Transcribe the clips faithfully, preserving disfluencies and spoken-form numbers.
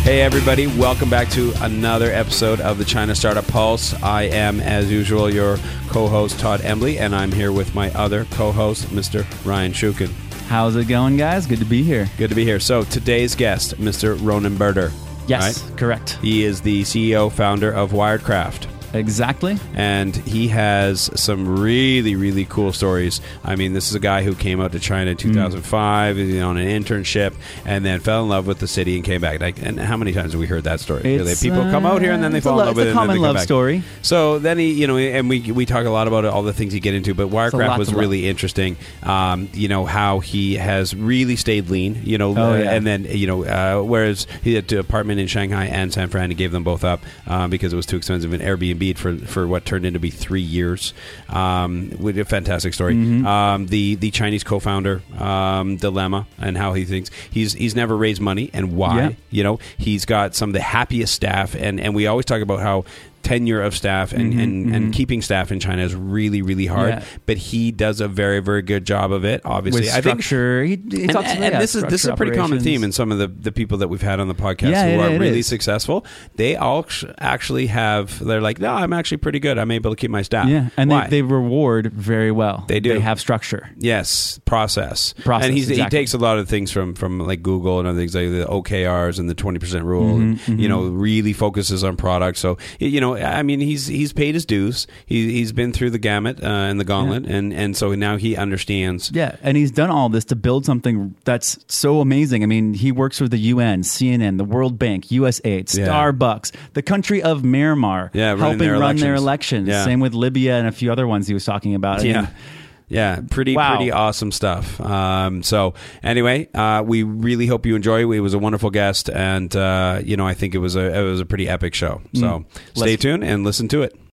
Hey everybody, welcome back to another episode of the China Startup Pulse. I am, as usual, your co-host Todd Embley, and I'm here with my other co-host, Mister Ryan Shukin. How's it going, guys? Good to be here. Good to be here. So today's guest, Mister Ronen Burder. Yes, right? Correct. He is the C E O, founder of Wiredcraft. Exactly. And he has some really, really cool stories. I mean, this is a guy who came out to China in two thousand five mm. you know, on an internship, and then fell in love with the city and came back. Like, and how many times have we heard that story? It's, People uh, come out here and then they fall in love with it. It's a common love story. So then he, you know, and we we talk a lot about all the things he get into, but Wirecraft was really interesting. Um, you know, how he has really stayed lean, you know, oh, uh, yeah. and then, you know, uh, whereas he had an apartment in Shanghai and San Fran, he gave them both up um, because it was too expensive, an Airbnb for for what turned into be three years. Um, with a fantastic story. Mm-hmm. Um, the the Chinese co-founder um, dilemma and how he thinks he's he's never raised money and why. Yeah. You know, he's got some of the happiest staff, and and we always talk about how tenure of staff and, mm-hmm, and, mm-hmm. and keeping staff in China is really, really hard. Yeah. But he does a very, very good job of it, obviously. With structure. I think, he, he and, talks and, about, and yeah, this is this is a pretty common theme in some of the, the people that we've had on the podcast yeah, who it, are it really is. successful. They all actually have, they're like, no, I'm actually pretty good. I'm able to keep my staff. Yeah, and Why? they, they reward very well. They do. They have structure. Yes, process. Process, And he's, exactly. he takes a lot of things from, from like Google and other things like the O K Rs and the twenty percent rule. Mm-hmm, and, mm-hmm. You know, really focuses on product. So, you know, I mean, he's he's paid his dues. He, he's been through the gamut uh, and the gauntlet, yeah. and, and so now he understands. Yeah, and he's done all this to build something that's so amazing. I mean, he works for the U N, C N N, the World Bank, U S A I D, yeah. Starbucks, the country of Myanmar, yeah, helping their run elections. their elections. Yeah. Same with Libya and a few other ones he was talking about. I Yeah. mean, Yeah, pretty, wow. pretty awesome stuff. Um, so anyway, uh, we really hope you enjoy it. He was a wonderful guest, and uh, you know, I think it was a it was a pretty epic show. So mm. stay Let's- tuned and listen to it.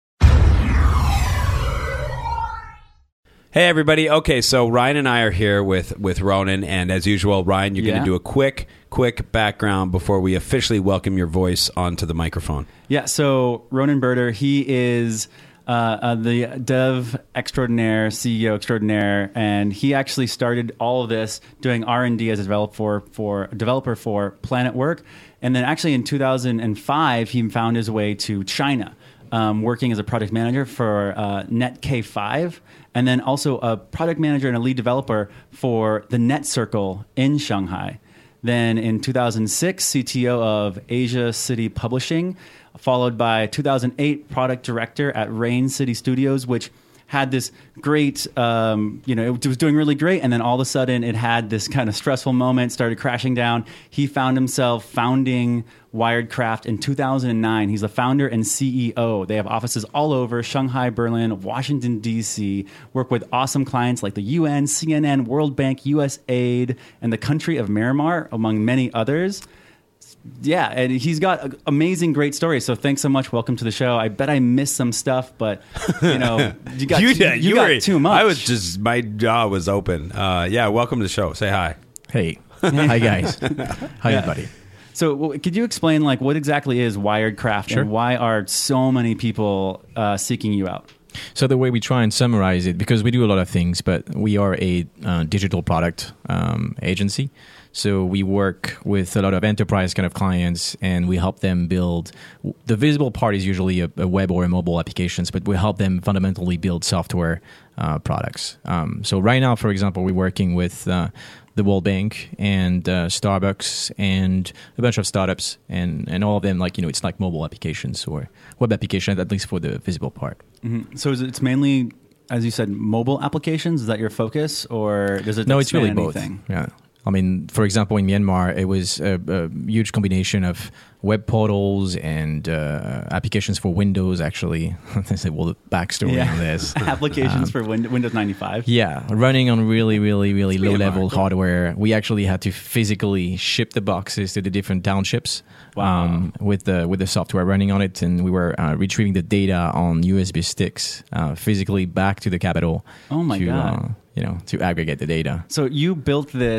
Hey everybody. Okay, so Ryan and I are here with, with Ronen, and as usual, Ryan, you're yeah. going to do a quick, quick background before we officially welcome your voice onto the microphone. Yeah, so Ronen Burder, he is uh, uh, the dev extraordinaire, C E O extraordinaire, and he actually started all of this doing R and D as a developer for, for, developer for Planet Work, and then actually in two thousand five, he found his way to China, um, working as a product manager for uh, Net K five, and then also a product manager and a lead developer for the NetCircle in Shanghai. Then in two thousand six, C T O of Asia City Publishing, followed by two thousand eight, product director at Rain City Studios, which had this great, um, you know, it was doing really great. And then all of a sudden it had this kind of stressful moment, started crashing down. He found himself founding Wiredcraft in two thousand nine. He's the founder and C E O. They have offices all over Shanghai, Berlin, Washington, D C, work with awesome clients like the U N, C N N, World Bank, U S A I D, and the country of Myanmar, among many others. Yeah, and he's got amazing, great stories. So thanks so much. Welcome to the show. I bet I missed some stuff, but you know, you got you too, did. you, You got were, too much. I was just my jaw was open. Uh, yeah, welcome to the show. Say hi. Hey, hi guys. Hi Yeah. everybody. So w- could you explain like what exactly is Wiredcraft Sure. and why are so many people uh, seeking you out? So the way we try and summarize it, because we do a lot of things, but we are a uh, digital product um, agency. So we work with a lot of enterprise kind of clients, and we help them build. The visible part is usually a, a web or a mobile applications, but we help them fundamentally build software uh, products. Um, so right now, for example, we're working with uh, the World Bank and uh, Starbucks and a bunch of startups, and, and all of them, like, you know, it's like mobile applications or web applications, at least for the visible part. Mm-hmm. So is it, it's mainly, as you said, mobile applications? Is that your focus, or does it No, it's really anything? both. Yeah. I mean, for example, in Myanmar, it was a, a huge combination of web portals and uh, applications for Windows, actually. There's a little backstory Yeah. on this. Applications Um, for Win- Windows ninety-five. Yeah, running on really, really, really It's low-level Myanmar. hardware. We actually had to physically ship the boxes to the different townships Wow. um, with the with the software running on it, and we were uh, retrieving the data on U S B sticks uh, physically back to the capital. Oh my to, God. Uh, you know, to aggregate the data. So you built this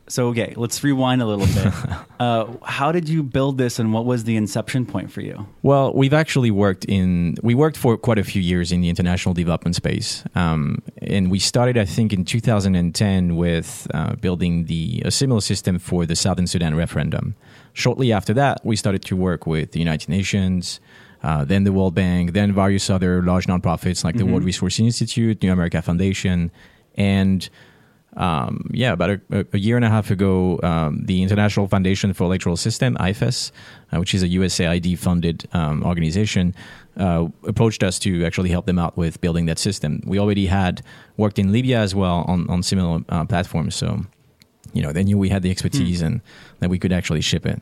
So, okay, let's rewind a little bit. uh, how did you build this, and what was the inception point for you? Well, we've actually worked in, we worked for quite a few years in the international development space. Um, and we started, I think, in two thousand ten with uh, building the a similar system for the Southern Sudan referendum. Shortly after that, we started to work with the United Nations, uh, then the World Bank, then various other large nonprofits like the mm-hmm. World Resources Institute, New America Foundation, and Um, yeah, about a, a year and a half ago, um, the International Foundation for Electoral System, I F E S, uh, which is a U S A I D-funded um, organization, uh, approached us to actually help them out with building that system. We already had worked in Libya as well on, on similar uh, platforms, so you know they knew we had the expertise hmm. and that we could actually ship it.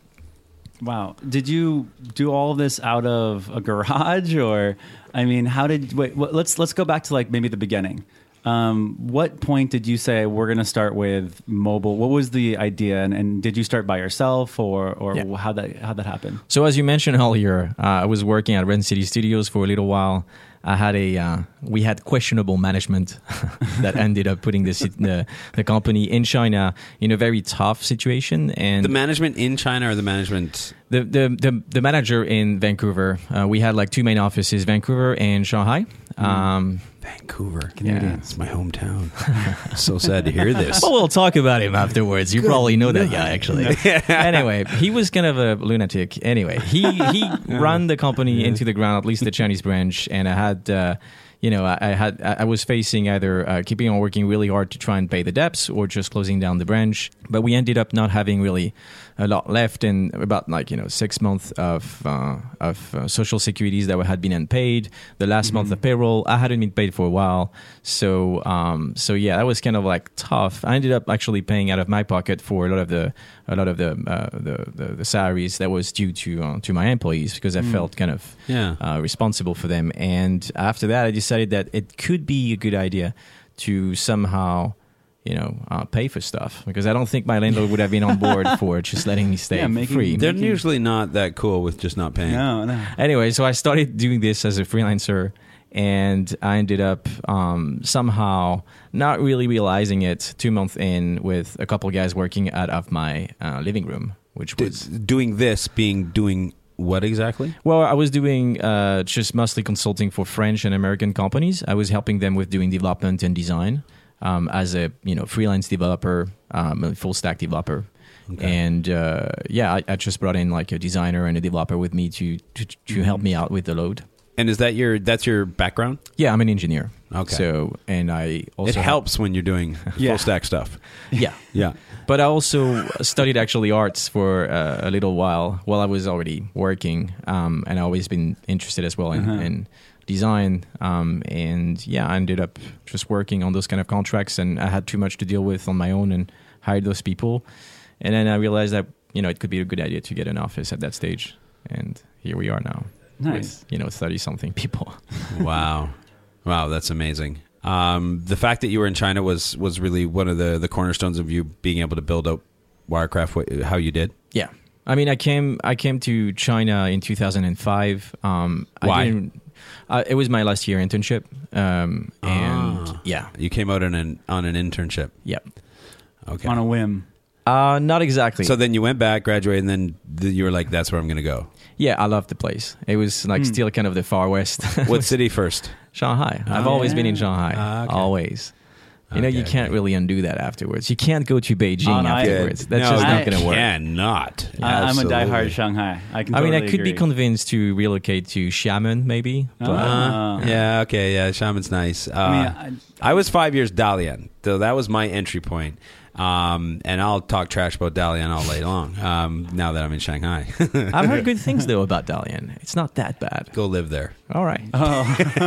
Wow. Did you do all of this out of a garage, or, I mean, how did, wait, let's, let's go back to like maybe the beginning. Um, what point did you say we're going to start with mobile? What was the idea, and, and did you start by yourself, or or yeah. how that how that happened? So as you mentioned earlier, uh, I was working at Red City Studios for a little while. I had a uh, we had questionable management that ended up putting this the the company in China in a very tough situation. And the management in China, or the management the the the, the manager in Vancouver. Uh, we had like two main offices, Vancouver and Shanghai. Mm. Um, Vancouver, Canadian. Yeah. It's my hometown. So sad to hear this. Well, we'll talk about him afterwards. You Good probably know that guy, actually. Anyway, he was kind of a lunatic. Anyway, he he ran the company yeah. into the ground, at least the Chinese branch, and I had. Uh, You know, I, I had I was facing either uh, keeping on working really hard to try and pay the debts, or just closing down the branch. But we ended up not having really a lot left, and about like you know six months of uh, of uh, social securities that had been unpaid. The last mm-hmm. month of payroll, I hadn't been paid for a while. So um, so yeah, that was kind of like tough. I ended up actually paying out of my pocket for a lot of the a lot of the uh, the, the the salaries that was due to uh, to my employees, because I mm. felt kind of yeah. uh, responsible for them. And after that, I decided that it could be a good idea to somehow, you know, uh, pay for stuff, because I don't think my landlord would have been on board for just letting me stay yeah, making, free. They're making... usually not that cool with just not paying. No, no. Anyway, so I started doing this as a freelancer, and I ended up um, somehow not really realizing it two months in, with a couple of guys working out of my uh, living room, which was D- doing this being doing. What exactly? Well, I was doing uh, just mostly consulting for French and American companies. I was helping them with doing development and design um, as a you know freelance developer, um, a full stack developer. Okay. And uh, yeah, I, I just brought in like a designer and a developer with me to to, to mm-hmm. help me out with the load. And is that your that's your background? Yeah, I'm an engineer. Okay. So and I also it helps when you're doing yeah. full stack stuff. Yeah, yeah. But I also studied actually arts for uh, a little while while I was already working, um, and I always been interested as well in, uh-huh. in design. Um, and yeah, I ended up just working on those kind of contracts, and I had too much to deal with on my own, and hired those people. And then I realized that you know it could be a good idea to get an office at that stage, and here we are now. Nice. With, you know, thirty-something people. Wow. Wow, that's amazing. Um, the fact that you were in China was, was really one of the, the cornerstones of you being able to build out Wirecraft how you did? Yeah. I mean, I came I came to China in two thousand five. Um, Why? I didn't, uh, it was my last year internship. Um, and ah. yeah. You came out on an, on an internship? Yep. Okay. On a whim. Uh, not exactly. So then you went back, graduated, and then the, you were like, that's where I'm going to go. Yeah, I loved the place. It was like mm. still kind of the far west. What city first? Shanghai. Oh, I've always yeah. been in Shanghai. Uh, okay. Always. You know, okay, you can't okay. really undo that afterwards. You can't go to Beijing Oh, no, afterwards. I, That's no, just I not going to work. Cannot. I, I'm a Absolutely. diehard Shanghai. I can. I mean, totally I could agree. be convinced to relocate to Xiamen, maybe. But Uh, yeah, okay, yeah, Xiamen's nice. Uh, I mean, I, I was five years Dalian, so that was my entry point. Um, and I'll talk trash about Dalian all day long. Um, now that I'm in Shanghai, I've heard good things though about Dalian. It's not that bad. go live there. All right, Oh,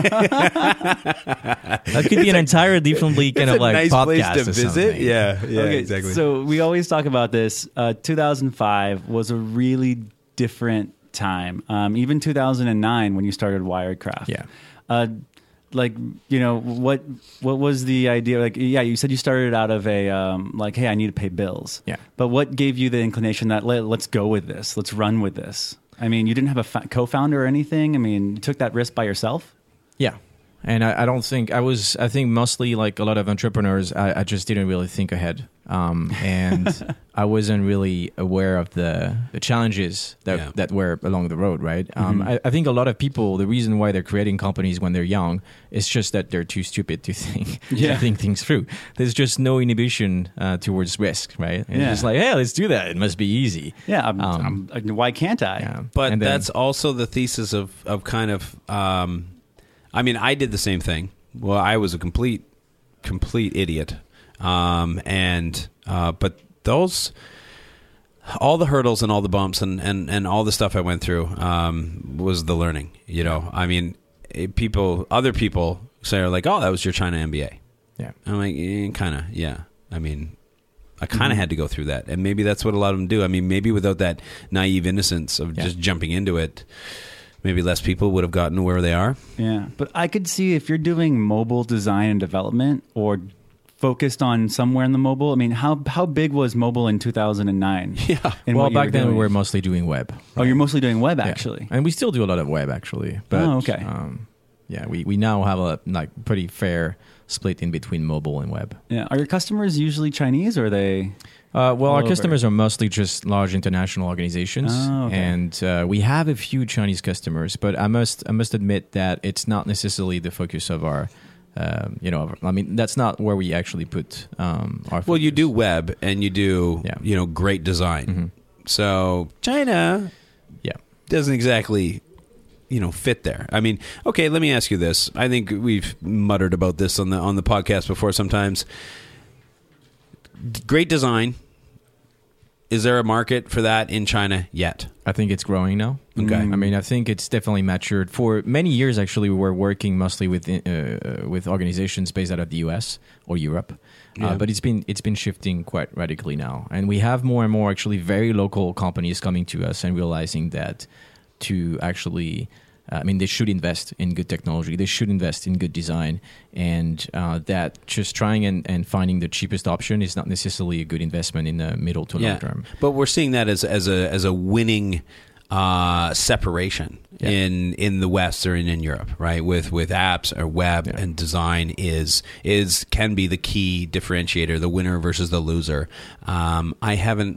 that could be an entire differently kind It's of a like nice podcast place to or visit. something. Yeah, yeah, okay. exactly. So we always talk about this. Uh, two thousand five was a really different time. Um, even two thousand nine when you started Wirecraft. Yeah. Uh, like you know what what was the idea? Like yeah, you said you started out of a um, like hey, I need to pay bills. Yeah. But what gave you the inclination that Let, let's go with this, let's run with this? I mean, you didn't have a fa- co-founder or anything. I mean, you took that risk by yourself. Yeah. And I, I don't think I was. I think mostly like a lot of entrepreneurs, I, I just didn't really think ahead, um, and I wasn't really aware of the, the challenges that Yeah. that were along the road. Right. Um, Mhm. I, I think a lot of people, the reason why they're creating companies when they're young is just that they're too stupid to think Yeah. to think things through. There's just no inhibition uh, towards risk. Right. And Yeah. It's just like, hey, let's do that. It must be easy. Yeah, I'm, Um, I'm, why can't I? Yeah. But And then- that's also the thesis of, of kind of, um, I mean, I did the same thing. Well, I was a complete, complete idiot. Um, and, uh, but those, all the hurdles and all the bumps and, and, and all the stuff I went through, um, was the learning, you know, I mean, it, people, other people say are like, oh, that was your China M B A. yeah. I'm like, eh, kind of, yeah. I mean, I kind of Mhm. had to go through that, and maybe that's what a lot of them do. I mean, maybe without that naive innocence of Yeah. just jumping into it, maybe less people would have gotten where they are. Yeah, but I could see if you're doing mobile design and development or focused on somewhere in the mobile. I mean, how how big was mobile in two thousand nine? Yeah. in Well, what you back were then doing? we were mostly doing web. Oh, you're mostly doing web, Yeah. actually. And we still do a lot of web, actually. But, Oh, okay. Um, yeah, we, we now have a like pretty fair split in between mobile and web. Yeah. Are your customers usually Chinese, or are they? Uh, well, All our over. customers are mostly just large international organizations, Oh, okay. and uh, we have a few Chinese customers. But I must I must admit that it's not necessarily the focus of our. Um, you know, I mean, that's not where we actually put um, our. Well, you focus. do web and you do, Yeah. you know, great design. Mhm. So China Yeah. doesn't exactly, you know, fit there. I mean, okay, let me ask you this. I think we've muttered about this on the on the podcast before sometimes. Great design. Is there a market for that in China yet? I think it's growing now. Okay. I mean, I think it's definitely matured. For many years, actually, we were working mostly with uh, with organizations based out of the U S or Europe, Yeah. uh, but it's been it's been shifting quite radically now, and we have more and more actually very local companies coming to us and realizing that to actually. Uh, I mean, they should invest in good technology. They should invest in good design, and uh, that just trying and, and finding the cheapest option is not necessarily a good investment in the middle to long term. But we're seeing that as as a as a winning uh, separation Yeah. in in the West or in, in Europe, right? With with apps or web Yeah. and design is is can be the key differentiator, the winner versus the loser. Um, I haven't,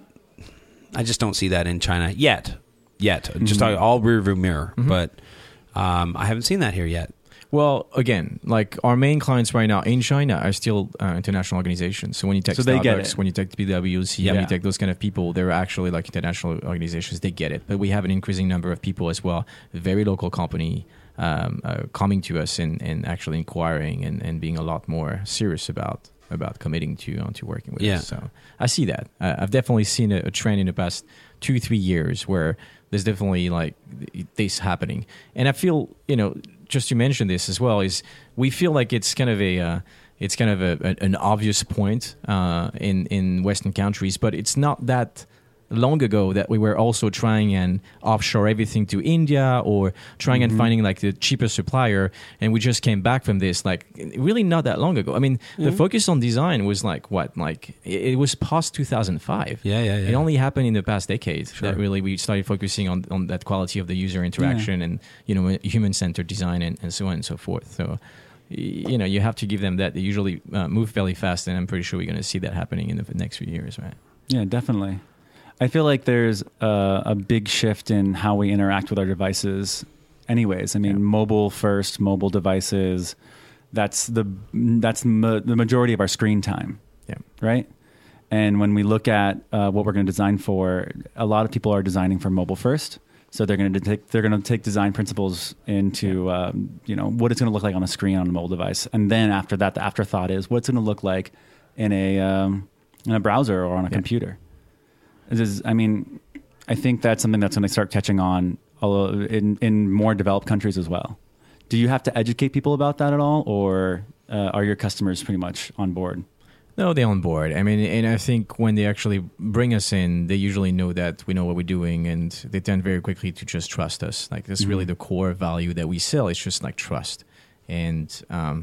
I just don't see that in China yet. Yet, just Mhm. all rear view mirror, Mhm. but um, I haven't seen that here yet. Well, again, like our main clients right now in China are still uh, international organizations. So when you take So they get Starbucks, it. when you take P W C, Yeah. when you take those kind of people, they're actually like international organizations. They get it. But we have an increasing number of people as well, very local company um, uh, coming to us and, and actually inquiring and, and being a lot more serious about about committing to uh, to working with Yeah. us. So I see that. Uh, I've definitely seen a, a trend in the past two, three years where there's definitely like this happening. And I feel, you know, just to mention this as well, is we feel like it's kind of a, uh, it's kind of a, a, an obvious point uh, in, in Western countries, but it's not that long ago that we were also trying and offshore everything to India or trying and Mhm. finding like the cheapest supplier. And we just came back from this like really not that long ago. I mean, the Mhm. focus on design was like what? Like it, it was past two thousand five. Yeah, yeah, yeah. It only happened in the past decade Sure. that really we started focusing on, on that quality of the user interaction and, you know, human-centered design and, and so on and so forth. So, y- you know, you have to give them that. They usually uh, move fairly fast, and I'm pretty sure we're going to see that happening in the next few years, right? Yeah, definitely. I feel like there's a, a big shift in how we interact with our devices. Anyways, I mean, Yeah. mobile first, mobile devices. That's the that's ma- the majority of our screen time. Yeah. Right. And when we look at uh, what we're going to design for, a lot of people are designing for mobile first. So they're going to take they're going to take design principles into um, you know what it's going to look like on a screen on a mobile device, and then after that, the afterthought is what's going to look like in a um, in a browser or on a Yeah. computer. This is, I mean, I think that's something that's going to start catching on a lo- in in more developed countries as well. Do you have to educate people about that at all, or uh, are your customers pretty much on board? No, they're on board. I mean, and I think when they actually bring us in, they usually know that we know what we're doing, and they tend very quickly to just trust us. Like, that's really Mhm. the core value that we sell. It's just like trust. And, um,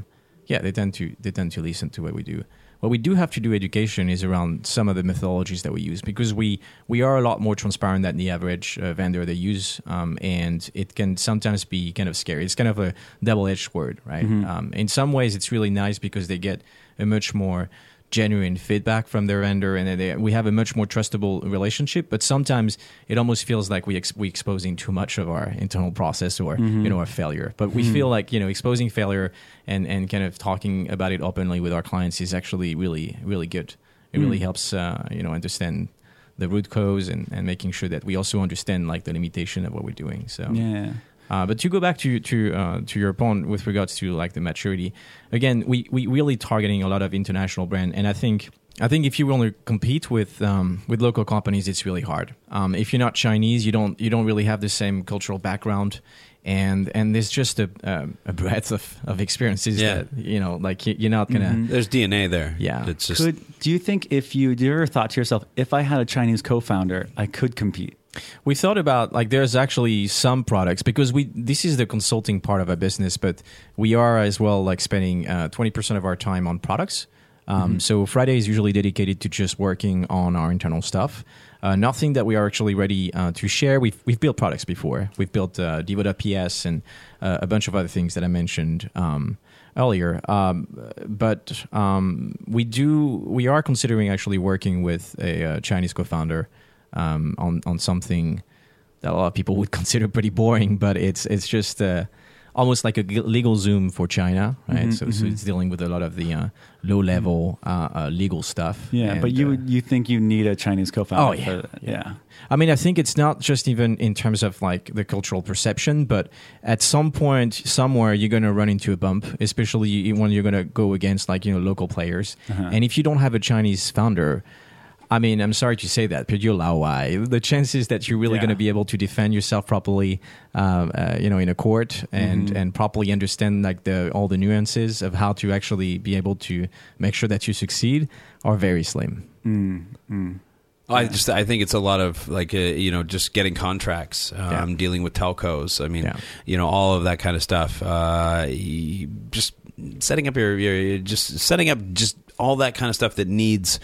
yeah, they tend to they tend to listen to what we do. What we do have to do education is around some of the methodologies that we use, because we, we are a lot more transparent than the average uh, vendor they use, um, and it can sometimes be kind of scary. It's kind of a double-edged word, right? Mm-hmm. Um, in some ways, it's really nice because they get a much more genuine feedback from their vendor, and they, we have a much more trustable relationship. But sometimes it almost feels like we ex- we exposing too much of our internal process, or mm-hmm. you know, a failure. But we mm-hmm. feel like, you know, exposing failure and and kind of talking about it openly with our clients is actually really really good. It mm. really helps uh, you know, understand the root cause, and, and making sure that we also understand like the limitation of what we're doing. So yeah. Uh, but to go back to to uh, to your point with regards to like the maturity, again, we we really targeting a lot of international brand, and I think I think if you want to compete with um, with local companies, it's really hard. Um, if you're not Chinese, you don't you don't really have the same cultural background, and and there's just a a, a breadth of, of experiences yeah. that, you know, like you're not gonna. Mm-hmm. There's D N A there. Yeah. It's just. Could, do you think if you, do you ever thought to yourself, if I had a Chinese co-founder, I could compete? We thought about, like, there's actually some products, because we this is the consulting part of our business, but we are as well like spending uh, twenty percent of our time on products. Um, mm-hmm. So Friday is usually dedicated to just working on our internal stuff. Uh, nothing that we are actually ready uh, to share. We've we've built products before. We've built uh, Devo dot P S and uh, a bunch of other things that I mentioned um, earlier. Um, but um, we do we are considering actually working with a, a Chinese co-founder um, on on something that a lot of people would consider pretty boring, but it's it's just uh, almost like a legal Zoom for China, right? Mm-hmm, so, mm-hmm. so it's dealing with a lot of the uh, low-level uh, uh, legal stuff. Yeah, and, but you uh, you think you need a Chinese co-founder? Oh, yeah, for, yeah. yeah. I mean, I think it's not just even in terms of like the cultural perception, but at some point, somewhere, you're going to run into a bump, especially when you're going to go against like, you know, local players. Uh-huh. And if you don't have a Chinese founder, I mean, I'm sorry to say that, but you're Lao Wai. The chances that you're really yeah. going to be able to defend yourself properly, um, uh, you know, in a court and, mm-hmm. and properly understand like the all the nuances of how to actually be able to make sure that you succeed are very slim. Mm-hmm. I just I think it's a lot of like uh, you know, just getting contracts, um, yeah. dealing with telcos. I mean, yeah. you know, all of that kind of stuff. Uh, just setting up your, your just setting up just all that kind of stuff that needs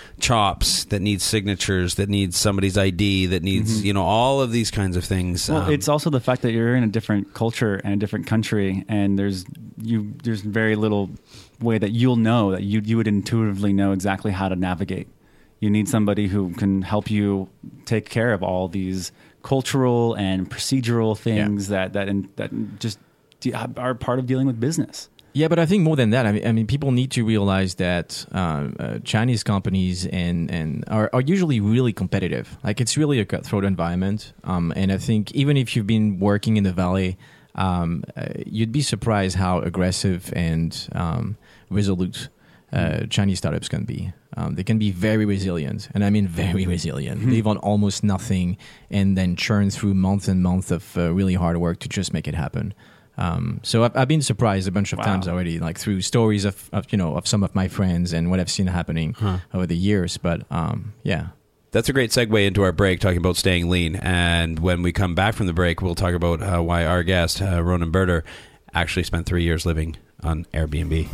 chops, that needs signatures, that needs somebody's I D, that needs mm-hmm. you know, all of these kinds of things. Well, um, it's also the fact that you're in a different culture and a different country, and there's you there's very little way that you'll know that you you would intuitively know exactly how to navigate. You need somebody who can help you take care of all these cultural and procedural things yeah. that that in, that just are part of dealing with business. Yeah, but I think more than that, I mean, I mean, people need to realize that uh, uh, Chinese companies and and are, are usually really competitive. Like, it's really a cutthroat environment, um, and I think even if you've been working in the Valley, um, uh, you'd be surprised how aggressive and um, resolute uh, Chinese startups can be. Um, they can be very resilient, and I mean very resilient. Mm-hmm. They want almost nothing, and then churn through months and months of uh, really hard work to just make it happen. Um, so I've, I've been surprised a bunch of wow. times already, like through stories of, of, you know, of some of my friends and what I've seen happening huh. over the years. But um, yeah. That's a great segue into our break, talking about staying lean. And when we come back from the break, we'll talk about uh, why our guest, uh, Ronan Berter, actually spent three years living on Airbnb.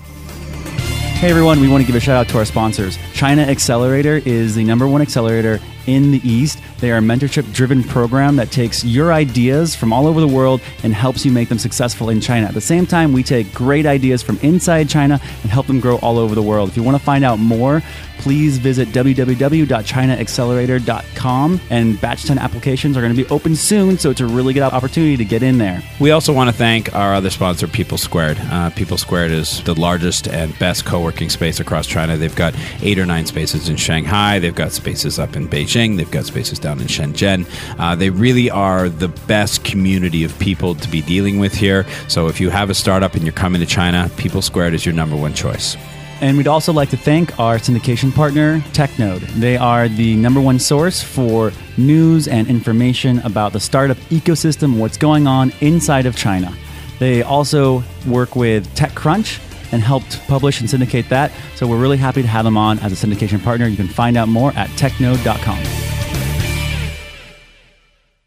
Hey everyone, we want to give a shout out to our sponsors. China Accelerator is the number one accelerator in the East. They are a mentorship-driven program that takes your ideas from all over the world and helps you make them successful in China. At the same time, we take great ideas from inside China and help them grow all over the world. If you want to find out more, please visit w w w dot china accelerator dot com, and batch ten applications are going to be open soon, so it's a really good opportunity to get in there. We also want to thank our other sponsor, People Squared. Uh, People Squared is the largest and best co-working space across China. They've got eight or nine spaces in Shanghai. They've got spaces up in Beijing. They've got spaces down in Shenzhen. Uh, they really are the best community of people to be dealing with here. So if you have a startup and you're coming to China, People Squared is your number one choice. And we'd also like to thank our syndication partner, TechNode. They are the number one source for news and information about the startup ecosystem, what's going on inside of China. They also work with TechCrunch and helped publish and syndicate that. So we're really happy to have them on as a syndication partner. You can find out more at technode dot com.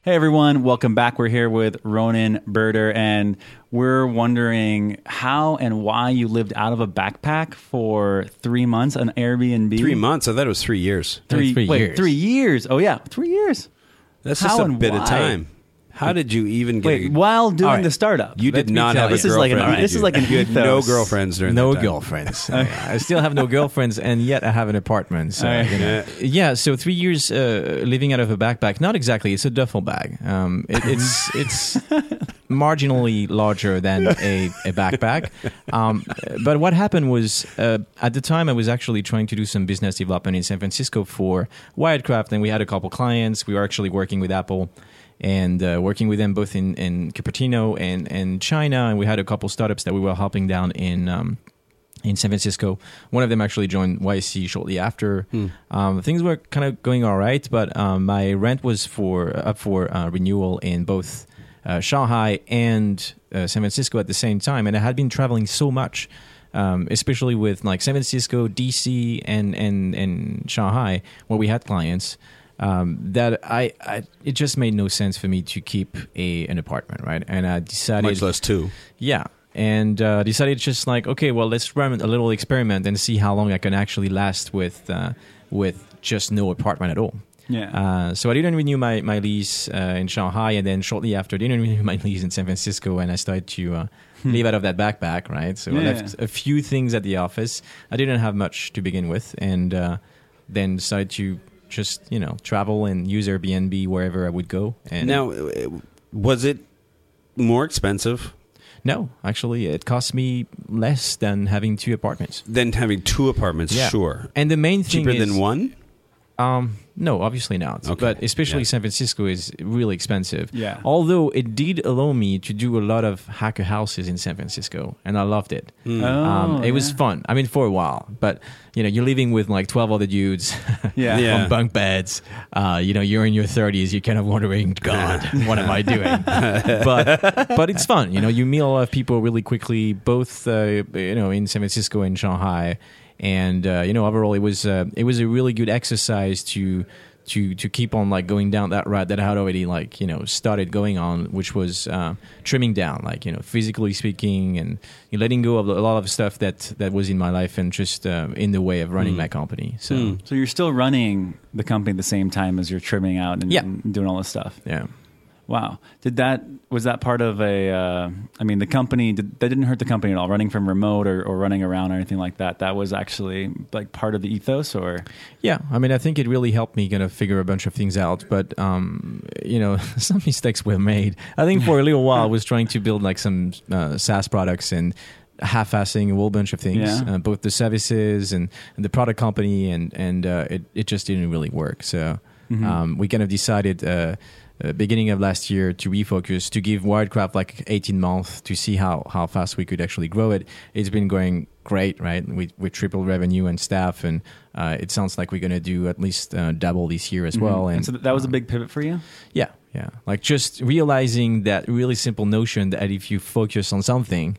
Hey everyone, welcome back. We're here with Ronan Berter, and we're wondering how and why you lived out of a backpack for three months on Airbnb. Three months? I thought it was three years. Three, Three wait, years. three years. Oh yeah, three years. That's How just a and bit why? of time. How did you even get? Wait, a, while doing All right. the startup. you did let me not tell have you. a This is like an- girlfriend. this did is you? like an You had no ethos. girlfriends during No that time. girlfriends. I still have no girlfriends, and yet I have an apartment. So, Okay. you know. Yeah, so three years uh, living out of a backpack. Not exactly. It's a duffel bag. Um, it, it's it's marginally larger than a, a backpack. Um, but what happened was, uh, at the time, I was actually trying to do some business development in San Francisco for Wirecraft, and we had a couple clients. We were actually working with Apple and uh, working with them both in, in Cupertino and, and China, and we had a couple startups that we were helping down in um, in San Francisco. One of them actually joined Y C shortly after. Hmm. Um, things were kind of going all right, but um, my rent was for up for uh, renewal in both uh, Shanghai and uh, San Francisco at the same time, and I had been traveling so much. Um, especially with like San Francisco, D C, and and and Shanghai, where we had clients, um, that I, I it just made no sense for me to keep a an apartment, right? And I decided, Much less two. yeah, and uh, decided just like, okay, well, let's run a little experiment and see how long I can actually last with uh, with just no apartment at all. Yeah. Uh, so I didn't renew my, my lease uh, in Shanghai, and then shortly after, I didn't renew my lease in San Francisco, and I started to uh, live out of that backpack, right? So I Yeah. left a few things at the office. I didn't have much to begin with, and uh, then decided to just, you know, travel and use Airbnb wherever I would go. And Now, uh, was it more expensive no, actually, it cost me less than having two apartments. than having two apartments? Yeah. Sure. And the main thing Cheaper is, than one? Um, no, obviously not. Okay. But especially Yeah. San Francisco is really expensive. Yeah. Although it did allow me to do a lot of hacker houses in San Francisco, and I loved it. Hmm. Oh, um, it was yeah. fun. I mean, for a while, but you know, you're living with like twelve other dudes Yeah. Yeah. on bunk beds. Uh, you know, you're in your thirties. You're kind of wondering, God, what am I doing? but but it's fun. You know, you meet a lot of people really quickly, both uh, you know in San Francisco and Shanghai. And uh, you know, overall, it was uh, it was a really good exercise to to to keep on like going down that route that I had already like you know started going on, which was uh, trimming down, like you know, physically speaking, and you're letting go of a lot of stuff that that was in my life and just uh, in the way of running Mm. my company. So Mm. So you're still running the company at the same time as you're trimming out and, Yeah. and doing all this stuff. yeah. Wow. Did that was that part of a? Uh, I mean, the company did, that didn't hurt the company at all. Running from remote or, or running around or anything like that. That was actually like part of the ethos, or Yeah, I mean, I think it really helped me kind of figure a bunch of things out. But um, you know, some mistakes were made. I think for a little while, I was trying to build like some uh, SaaS products and half-assing a whole bunch of things, Yeah. uh, both the services and, and the product company, and and uh, it it just didn't really work. So Mhm. um, we kind of decided. Uh, Uh, beginning of last year to refocus, to give Wirecraft like eighteen months to see how, how fast we could actually grow it. It's been going great, right? We we tripled revenue and staff, and uh, it sounds like we're going to do at least uh, double this year as well. Mhm. And, And so that was a uh, big pivot for you. yeah, yeah. Like just realizing that really simple notion that if you focus on something,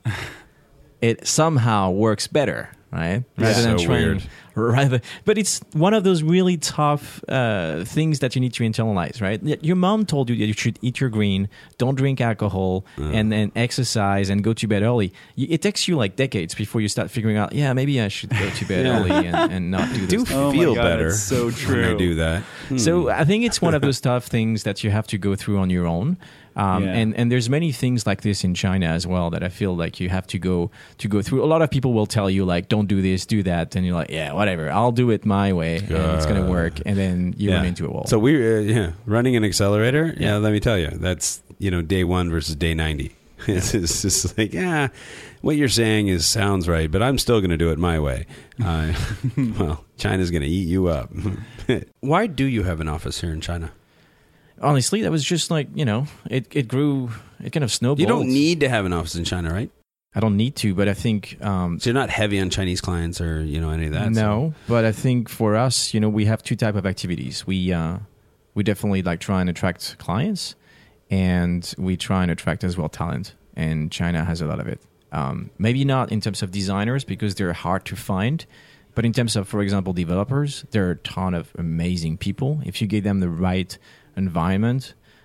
it somehow works better, right? Yeah. So trying, weird. rather, but it's one of those really tough uh, things that you need to internalize, right? Y- Your mom told you that you should eat your green, don't drink alcohol, Uh. and then exercise and go to bed early. Y- It takes you like decades before you start figuring out, yeah, maybe I should go to bed Yeah. early and, and not do I this. do thing. Oh my feel God, better it's so when I true. do that. Hmm. So I think it's one of those tough things that you have to go through on your own. Um, Yeah. and, and there's many things like this in China as well that I feel like you have to go to go through. A lot of people will tell you like, don't do this, do that. And you're like, yeah, whatever. I'll do it my way and it's going to work. And then you Yeah. run into a wall. So we, uh, yeah, running an accelerator. Yeah. Yeah. let me tell you, that's you know day one versus day ninety. It's, it's just like, yeah, what you're saying is sounds right, but I'm still going to do it my way. Uh, well, China's going to eat you up. Why do you have an office here in China? Honestly, that was just like, you know, it, it grew, it kind of snowballed. You don't need to have an office in China, right? I don't need to, but I think... Um, So you're not heavy on Chinese clients or you know any of that. no, but I think for us, you know, we have two type of activities. We uh, we definitely like try and attract clients, and we try and attract as well talent. And China has a lot of it. Um, maybe not in terms of designers because they're hard to find, but in terms of, for example, developers, there are a ton of amazing people. If you give them the right environment,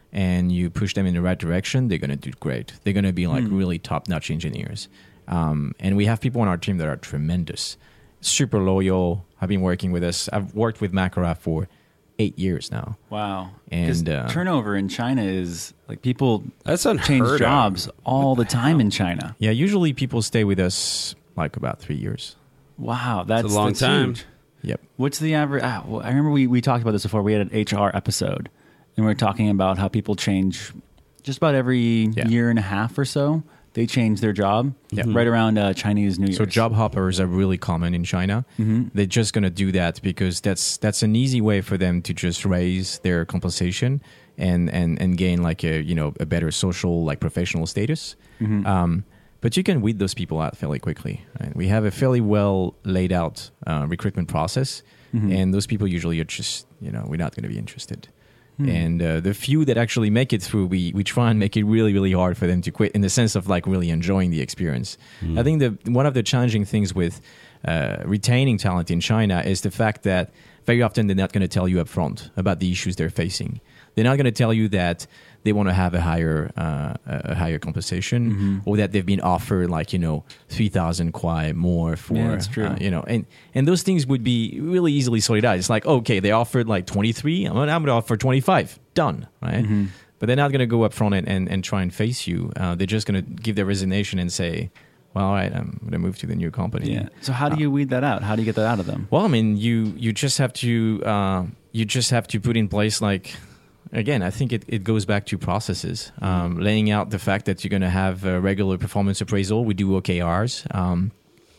and you push them in the right direction, they're going to do great. They're going to be like mm. really top-notch engineers. Um, and we have people on our team that are tremendous, super loyal, have been working with us. I've worked with Makara for eight years now. Wow. And uh, turnover in China is like people that's change jobs of. all the, the time hell? in China. Yeah, usually people stay with us like about three years. Wow, that's it's a long that's time. Huge. Yep. What's the average? Ah, well, I remember we, we talked about this before. We had an H R episode, and we were talking about how people change just about every yeah. year and a half or so. They change their job yeah. right around uh, Chinese New Year. So job hoppers are really common in China. Mm-hmm. They're just going to do that because that's that's an easy way for them to just raise their compensation and, and, and gain like a you know a better social like professional status. Mm-hmm. Um, but you can weed those people out fairly quickly. Right? We have a fairly well laid out uh, recruitment process, mm-hmm. and those people usually are just you know we're not going to be interested. And uh, the few that actually make it through, we, we try and make it really, really hard for them to quit in the sense of like really enjoying the experience. Mm. I think the one of the challenging things with uh, retaining talent in China is the fact that very often they're not going to tell you up front about the issues they're facing. They're not going to tell you that they want to have a higher uh, a higher compensation mm-hmm. or that they've been offered like, you know, three thousand kwai more for, yeah, that's true. Uh, you know, and, and those things would be really easily sorted out. It's like, okay, they offered like twenty-three, I'm going to offer twenty-five, done, right? Mm-hmm. But they're not going to go up front and, and, and try and face you. Uh, they're just going to give their resignation and say, well, all right, I'm going to move to the new company. Yeah. So how do you weed that out? How do you get that out of them? Well, I mean, you, you just have to, uh, you just have to put in place like, again, I think it, it goes back to processes, um, mm-hmm. laying out the fact that you're going to have a regular performance appraisal. We do O K Rs, um,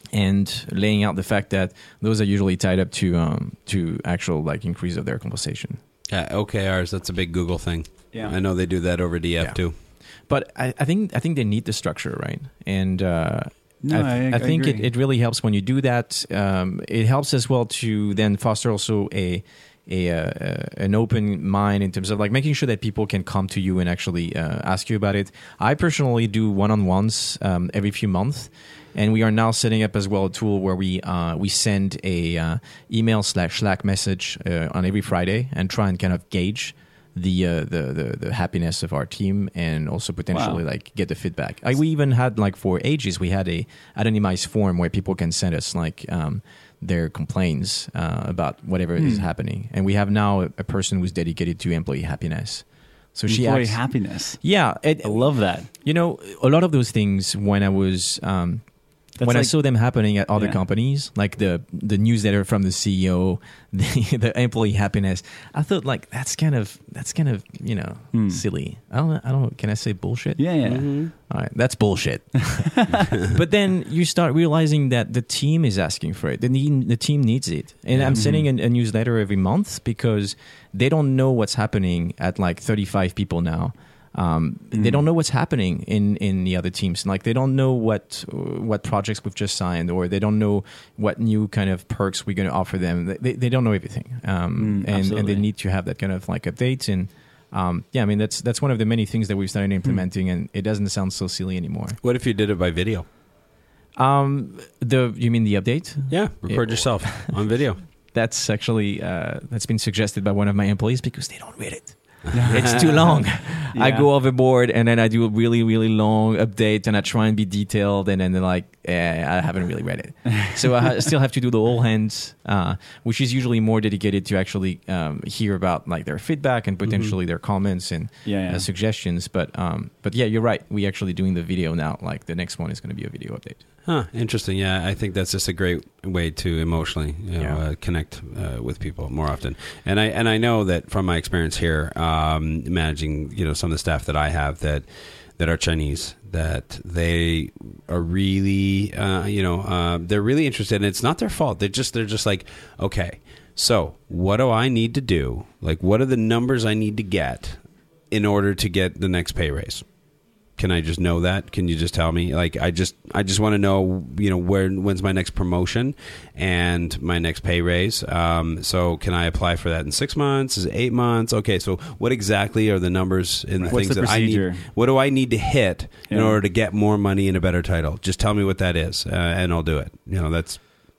and laying out the fact that those are usually tied up to um, to actual like increase of their compensation. Yeah, O K Rs. That's a big Google thing. Yeah, I know they do that over D F yeah. too. But I, I think I think they need the structure, right? And uh, no, I, th- I, I think I it, it really helps when you do that. Um, it helps as well to then foster also a A, uh, an open mind in terms of like making sure that people can come to you and actually uh, ask you about it. I personally do one-on-ones um, every few months, and we are now setting up as well a tool where we uh, we send a uh, email slash Slack message uh, on every Friday and try and kind of gauge the, uh, the the the happiness of our team and also potentially wow. like get the feedback. I, we even had like for ages we had a anonymized form where people can send us like. Um, their complaints uh, about whatever hmm. is happening. And we have now a, a person who's dedicated to employee happiness. So employee she acts, happiness. Yeah. It, I love that. You know, a lot of those things when I was... Um, That's when like, I saw them happening at other yeah. companies, like the the newsletter from the C E O, the, the employee happiness, I thought like that's kind of that's kind of you know hmm. silly. I don't I don't know. Can I say bullshit? Yeah, yeah. Mm-hmm. All right, that's bullshit. But then you start realizing that the team is asking for it. The need, the team needs it, and yeah. I'm mm-hmm. sending a, a newsletter every month because they don't know what's happening at like thirty-five people now. Um, mm. They don't know what's happening in, in the other teams. Like they don't know what what projects we've just signed, or they don't know what new kind of perks we're going to offer them. They they don't know everything, um, mm, and and they need to have that kind of like updates. And um, yeah, I mean that's that's one of the many things that we've started implementing, mm. and it doesn't sound so silly anymore. What if you did it by video? Um, the you mean the update? Yeah, record it, yourself on video. That's actually uh, that's been suggested by one of my employees because they don't read it. It's too long. Yeah. I go overboard and then I do a really, really long update and I try and be detailed and then they're like, eh, I haven't really read it. So I still have to do the all hands, uh, which is usually more dedicated to actually um, hear about like their feedback and potentially mm-hmm. their comments and yeah, yeah. Uh, suggestions. But um, but yeah, you're right. We actually doing the video now. Like the next one is going to be a video update. Huh, interesting. Yeah, I think that's just a great way to emotionally you know, yeah. uh, connect uh, with people more often. And I and I know that from my experience here, um, managing you know some of the staff that I have that that are Chinese, that they are really uh, you know uh, they're really interested, and it's not their fault. They're just they're just like, okay, so what do I need to do? Like, what are the numbers I need to get in order to get the next pay raise? Can I just know that? Can you just tell me? Like, I just, I just want to know, you know, where, when's my next promotion and my next pay raise. Um, so, can I apply for that in six months? Is it eight months? Okay, so what exactly are the numbers and the What's things the that procedure? I need? What do I need to hit yeah. in order to get more money and a better title? Just tell me what that is, uh, and I'll do it. You know, that's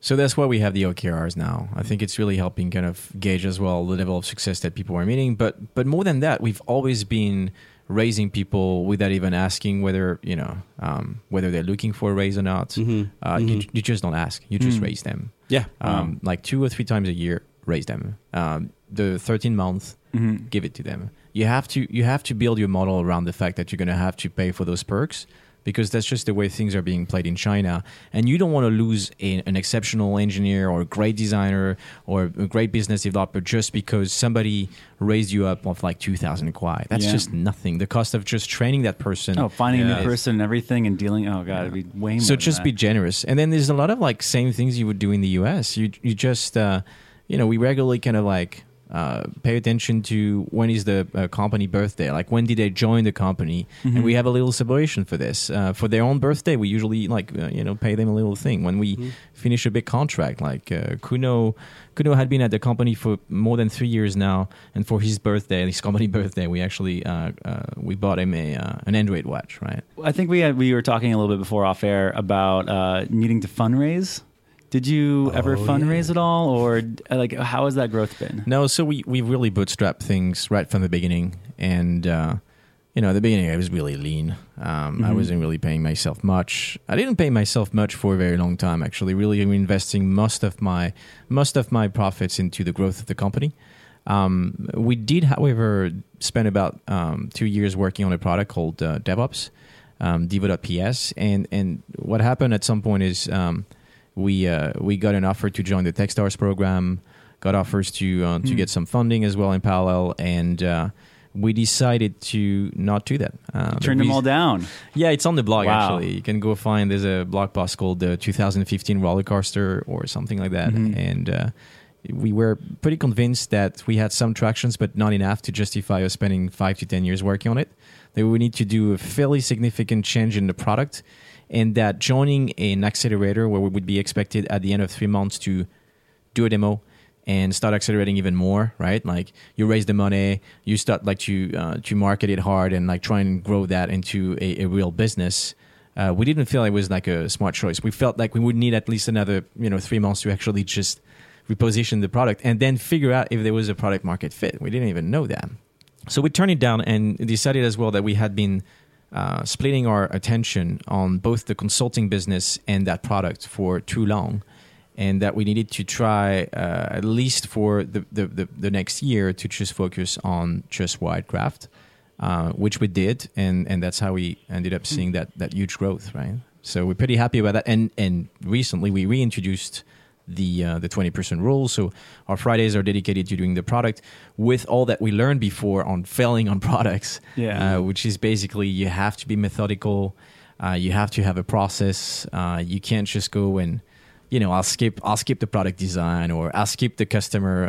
So that's why we have the O K Rs now. I think it's really helping kind of gauge as well the level of success that people are meeting. But but more than that, we've always been raising people without even asking whether you know um, whether they're looking for a raise or not. Mm-hmm. Uh, mm-hmm. You, you just don't ask. You just Mm. raise them. Yeah. Um, Wow. Like two or three times a year, raise them. Um, the thirteen month, Mm-hmm. give it to them. You have to you have to build your model around the fact that you're going to have to pay for those perks, because that's just the way things are being played in China. And you don't want to lose a, an exceptional engineer or a great designer or a great business developer just because somebody raised you up of like two thousand kwai. That's Yeah. just nothing. The cost of just training that person. Oh, finding a Yeah. new person and everything and dealing. Oh god, it'd be way more. So than just that. be generous. And then there's a lot of like same things you would do in the U S. You you just, uh, you know, we regularly kind of like uh, pay attention to when is the uh, company birthday, like when did they join the company, Mhm. and we have a little celebration for this. Uh, for their own birthday, we usually like uh, you know pay them a little thing. When we Mhm. finish a big contract, like uh, Kuno, Kuno had been at the company for more than three years now, and for his birthday, his company birthday, we actually uh, uh, we bought him a uh, an Android watch, right? I think we had we were talking a little bit before off air about uh, needing to fundraise. Did you ever Oh, fundraise yeah. at all, or uh, like how has that growth been? No, so we we really bootstrapped things right from the beginning, and uh, you know, at the beginning I was really lean. Um, I Mhm. wasn't really paying myself much. I didn't pay myself much for a very long time. Actually, really investing most of my most of my profits into the growth of the company. Um, we did, however, spend about um, two years working on a product called uh, DevOps, um, Devo.ps, and and what happened at some point is. Um, We uh, we got an offer to join the Techstars program, got offers to uh, to Hmm. get some funding as well in parallel, and uh, we decided to not do that. Uh, the Turned them all reason- down. Yeah, it's on the blog Wow. actually. You can go find there's a blog post called the two thousand fifteen roller coaster or something like that, Mhm. and uh, we were pretty convinced that we had some tractions, but not enough to justify us spending five to ten years working on it. That we need to do a fairly significant change in the product. And that joining an accelerator where we would be expected at the end of three months to do a demo and start accelerating even more, right? Like you raise the money, you start like to uh, to market it hard and like try and grow that into a, a real business. Uh, we didn't feel it was like a smart choice. We felt like we would need at least another you know three months to actually just reposition the product and then figure out if there was a product market fit. We didn't even know that, so we turned it down and decided as well that we had been. Uh, splitting our attention on both the consulting business and that product for too long, and that we needed to try uh, at least for the, the, the, the next year to just focus on just Wildcraft, uh, which we did, and, and that's how we ended up seeing that, that huge growth, right? So we're pretty happy about that. And and recently we reintroduced the uh, the twenty percent rule. So our Fridays are dedicated to doing the product with all that we learned before on failing on products, Yeah. uh, which is basically you have to be methodical, uh, you have to have a process. Uh, you can't just go and, you know, I'll skip I'll skip the product design or I'll skip the customer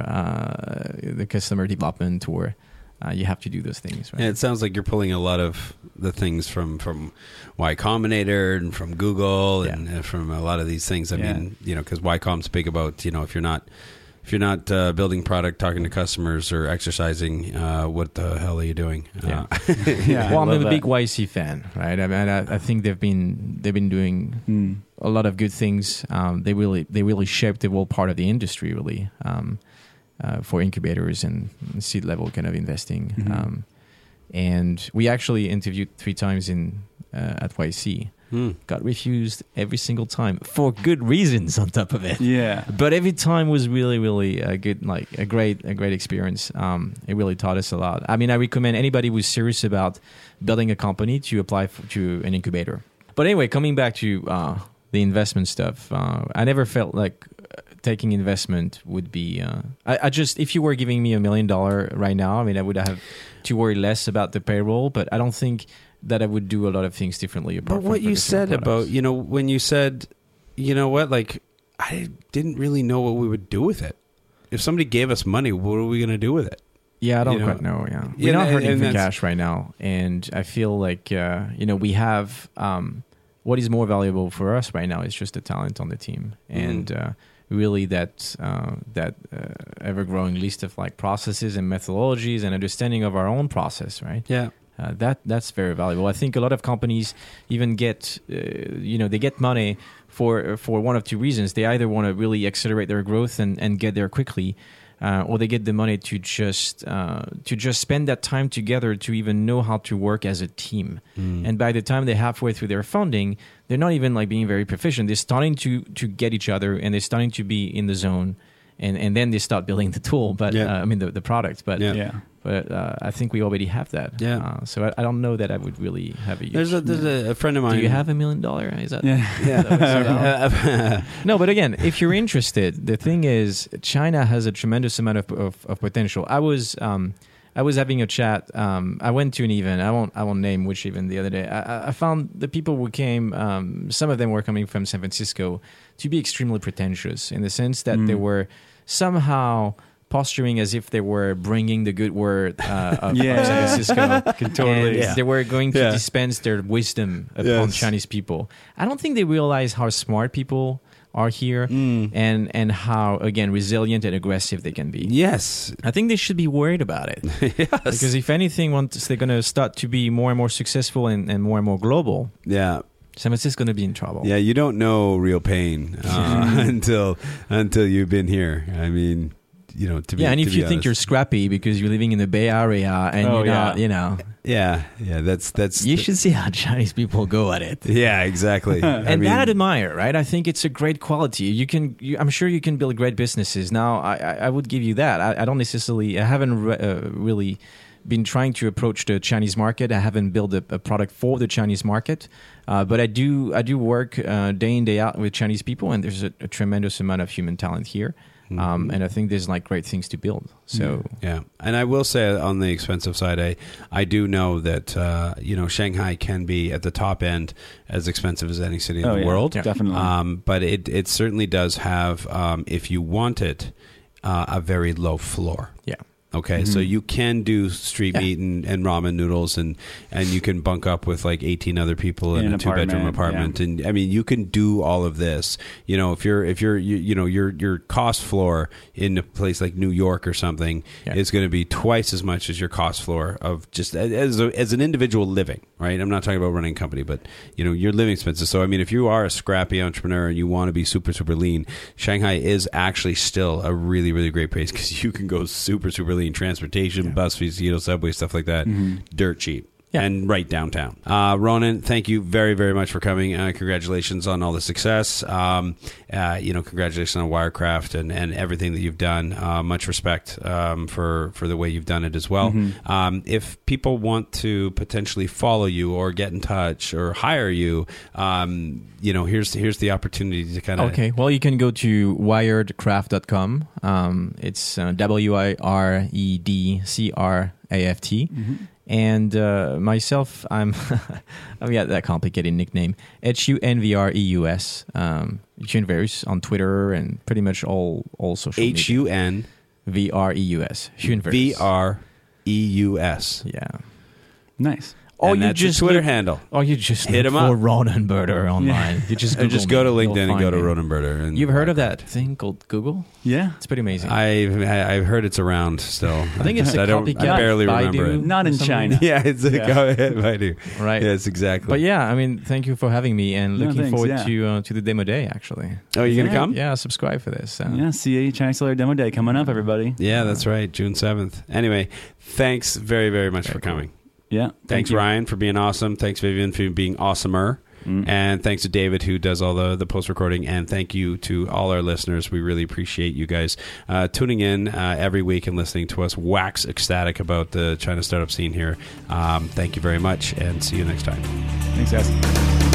uh, the customer development or. Uh, you have to do those things, right? Yeah, it sounds like you're pulling a lot of the things from from Y Combinator and from Google and Yeah. uh, from a lot of these things. I Yeah. mean, you know, because Y Com's big about, you know, if you're not if you're not uh, building product, talking to customers, or exercising, uh, what the hell are you doing? Yeah. Uh, Yeah, well, I I'm love a that. big Y C fan, right? I mean, I, I think they've been they've been doing Mm. a lot of good things. Um, they really they really shaped the whole part of the industry, really, um, uh, for incubators and seed level kind of investing. Mhm. Um, and we actually interviewed three times in uh, at Y C. hmm. Got refused every single time for good reasons. On top of it, Yeah. but every time was really, really a good, like a great, a great experience. Um, it really taught us a lot. I mean, I recommend anybody who's serious about building a company to apply for, to an incubator. But anyway, coming back to uh, the investment stuff, uh, I never felt like uh, taking investment would be. Uh, I, I just, if you were giving me a million dollar right now, I mean, I would have to worry less about the payroll. But I don't think that I would do a lot of things differently. Apart But from what you focusing on said about, products. you know, when you said, you know what, like, I didn't really know what we would do with it. If somebody gave us money, what are we going to do with it? Yeah, I don't you know, quite know. Yeah, yeah, we're not and- hurting and for that's- cash right now, and I feel like uh, you know we have um, what is more valuable for us right now is just the talent on the team, Mhm. and uh, really that uh, that uh, ever growing list of like processes and methodologies and understanding of our own process, right? Yeah. Uh, that that's very valuable. I think a lot of companies even get, uh, you know, they get money for for one of two reasons. They either want to really accelerate their growth and, and get there quickly, uh, or they get the money to just uh, to just spend that time together to even know how to work as a team. Mm. And by the time they're halfway through their funding, they're not even like being very proficient. They're starting to to get each other, and they're starting to be in the zone. And and then they start building the tool, but yeah. uh, I mean the, the product. But yeah, yeah. but uh, I think we already have that. Yeah. Uh, so I, I don't know that I would really have a use. There's a there's a, a friend of mine. Do you have a million dollar? Is that? Yeah. Is that what it's about? No, but again, if you're interested, the thing is, China has a tremendous amount of of, of potential. I was. Um, I was having a chat. Um, I went to an event. I won't. I won't name which event the other day. I, I found the people who came. Um, some of them were coming from San Francisco to be extremely pretentious in the sense that mm. they were somehow posturing as if they were bringing the good word uh, of, yeah. of San Francisco. Totally. And yeah. they were going to yeah. dispense their wisdom upon yes. Chinese people. I don't think they realize how smart people are here mm. and and how, again, resilient and aggressive they can be. Yes. I think they should be worried about it. Yes. Because if anything, once they're going to start to be more and more successful and, and more and more global, Yeah. San Francisco's going to be in trouble. Yeah, you don't know real pain uh, until until you've been here. I mean, you know, to be Yeah, and to if be you think honest. you're scrappy because you're living in the Bay Area and Oh, you're not, yeah. you know, Yeah, yeah, that's that's you the- should see how Chinese people go at it. Yeah, exactly. I And mean, that I admire, right? I think it's a great quality. You can, you, I'm sure you can build great businesses. Now, I, I, I would give you that. I, I don't necessarily, I haven't re, uh, really been trying to approach the Chinese market. I haven't built a, a product for the Chinese market, uh, but I do, I do work uh, day in, day out with Chinese people, and there's a, a tremendous amount of human talent here. Um, and I think there's like great things to build. So yeah, and I will say on the expensive side, I I do know that uh, you know Shanghai can be at the top end as expensive as any city in Oh, the yeah, world. definitely. Um, but it it certainly does have, um, if you want it, uh, a very low floor. yeah. Okay, Mm-hmm. so you can do street Yeah. meat and, and ramen noodles, and, and you can bunk up with like eighteen other people in, In a an two bedroom apartment, apartment, and I mean you can do all of this. You know, if you're if you're you, you know your your cost floor in a place like New York or something Yeah. is going to be twice as much as your cost floor of just as a, as an individual living. Right, I'm not talking about running a company, but you know your living expenses. So I mean, if you are a scrappy entrepreneur and you want to be super super lean, Shanghai is actually still a really really great place because you can go super super lean. Transportation, bus fees, you know, subway, stuff like that, dirt cheap. Yeah. And right downtown. Uh, Ronan, thank you very, very much for coming. Uh, congratulations on all the success. Um, uh, you know, congratulations on Wirecraft and, and everything that you've done. Uh, much respect um, for, for the way you've done it as well. Mm-hmm. Um, if people want to potentially follow you or get in touch or hire you, um, you know, here's here's the opportunity to kind of... Okay, well, you can go to wired craft dot com. Um, it's uh, W I R E D C R A F T. Mm-hmm. And uh, myself, I'm I've got that complicated nickname, H U N V R E U S, um, Hunverus on Twitter and pretty much all all social media. H U N V R E U S, Hunverus. V R E U S. Yeah. Nice. Or And you that's just a Twitter look, handle. Or you just Hit look him for up. Ronan Birder online. You just Or Google just go to me. You'll LinkedIn and go find to me. Ronan Birder. And You've heard of that thing called Google? Yeah. It's pretty amazing. I've I've heard it's around still. I think it's a I don't. I copycat barely Baidu. remember it. Not or in something. China. Yeah, it's a Yeah. go ahead, I do. Right. Yes, exactly. But yeah, I mean, thank you for having me and No, looking thanks, forward yeah. to uh, to the demo day, actually. oh, you gonna Yeah. come? Yeah, subscribe for this. Uh, Yeah, C A Chinese Solar Demo Day coming up, everybody. Yeah, that's right. June seventh. Anyway, thanks very very much Very for coming. Yeah. Thanks, Thank you. Ryan, for being awesome. Thanks, Vivian, for being awesomer. Mm. And thanks to David, who does all the, the post-recording. And thank you to all our listeners. We really appreciate you guys uh, tuning in uh, every week and listening to us wax ecstatic about the China startup scene here. Um, thank you very much, and see you next time. Thanks, guys.